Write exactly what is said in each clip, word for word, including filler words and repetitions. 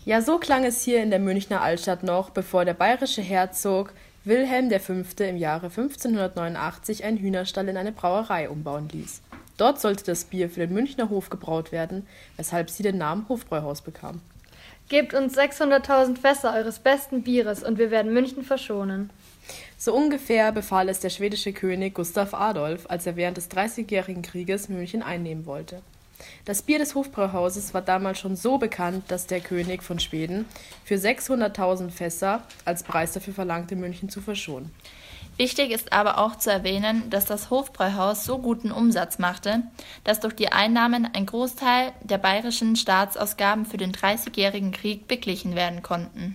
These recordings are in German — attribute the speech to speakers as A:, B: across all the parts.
A: Ja, so klang es hier in der Münchner Altstadt noch, bevor der bayerische Herzog Wilhelm der Fünfte im Jahre fünfzehnhundertneunundachtzig einen Hühnerstall in eine Brauerei umbauen ließ. Dort sollte das Bier für den Münchner Hof gebraut werden, weshalb sie den Namen Hofbräuhaus bekam.
B: Gebt uns sechshunderttausend Fässer eures besten Bieres und wir werden München verschonen.
A: So ungefähr befahl es der schwedische König Gustav Adolf, als er während des Dreißigjährigen Krieges München einnehmen wollte. Das Bier des Hofbräuhauses war damals schon so bekannt, dass der König von Schweden für sechshunderttausend Fässer als Preis dafür verlangte, München zu verschonen.
C: Wichtig ist aber auch zu erwähnen, dass das Hofbräuhaus so guten Umsatz machte, dass durch die Einnahmen ein Großteil der bayerischen Staatsausgaben für den Dreißigjährigen Krieg beglichen werden konnten.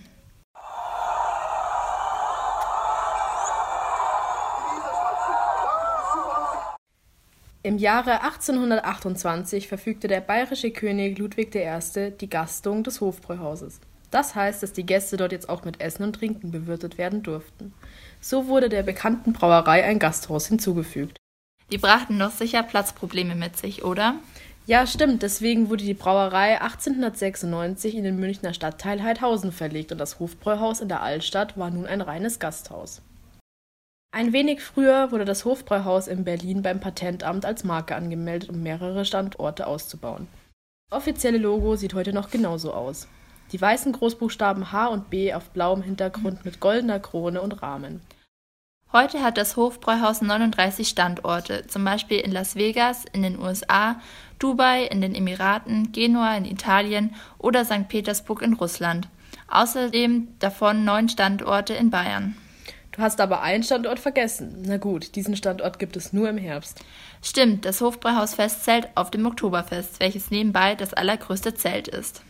A: Im Jahre achtzehnhundertachtundzwanzig verfügte der bayerische König Ludwig der Erste die Gastung des Hofbräuhauses. Das heißt, dass die Gäste dort jetzt auch mit Essen und Trinken bewirtet werden durften. So wurde der bekannten Brauerei ein Gasthaus hinzugefügt.
C: Die brachten doch sicher Platzprobleme mit sich, oder?
A: Ja, stimmt. Deswegen wurde die Brauerei achtzehnhundertsechsundneunzig in den Münchner Stadtteil Heidhausen verlegt und das Hofbräuhaus in der Altstadt war nun ein reines Gasthaus. Ein wenig früher wurde das Hofbräuhaus in Berlin beim Patentamt als Marke angemeldet, um mehrere Standorte auszubauen. Das offizielle Logo sieht heute noch genauso aus. Die weißen Großbuchstaben H und B auf blauem Hintergrund mit goldener Krone und Rahmen.
C: Heute hat das Hofbräuhaus neununddreißig Standorte, zum Beispiel in Las Vegas in den U S A, Dubai in den Emiraten, Genua in Italien oder Sankt Petersburg in Russland. Außerdem davon neun Standorte in Bayern.
A: Du hast aber einen Standort vergessen. Na gut, diesen Standort gibt es nur im Herbst.
C: Stimmt, das Hofbräuhaus-Festzelt auf dem Oktoberfest, welches nebenbei das allergrößte Zelt ist.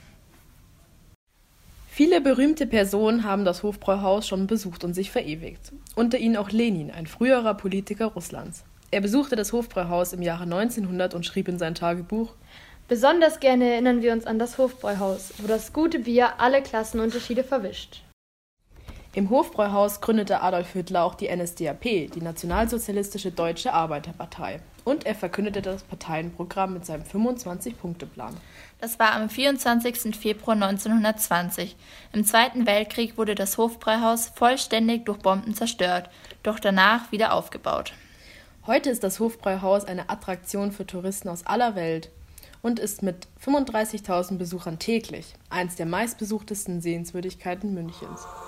A: Viele berühmte Personen haben das Hofbräuhaus schon besucht und sich verewigt. Unter ihnen auch Lenin, ein früherer Politiker Russlands. Er besuchte das Hofbräuhaus im Jahre neunzehnhundert und schrieb in sein Tagebuch:
B: Besonders gerne erinnern wir uns an das Hofbräuhaus, wo das gute Bier alle Klassenunterschiede verwischt.
A: Im Hofbräuhaus gründete Adolf Hitler auch die N S D A P, die Nationalsozialistische Deutsche Arbeiterpartei. Und er verkündete das Parteienprogramm mit seinem fünfundzwanzig-Punkte-Plan.
C: Das war am vierundzwanzigsten Februar neunzehnhundertzwanzig. Im Zweiten Weltkrieg wurde das Hofbräuhaus vollständig durch Bomben zerstört, doch danach wieder aufgebaut.
A: Heute ist das Hofbräuhaus eine Attraktion für Touristen aus aller Welt und ist mit fünfunddreißigtausend Besuchern täglich eins der meistbesuchtesten Sehenswürdigkeiten Münchens.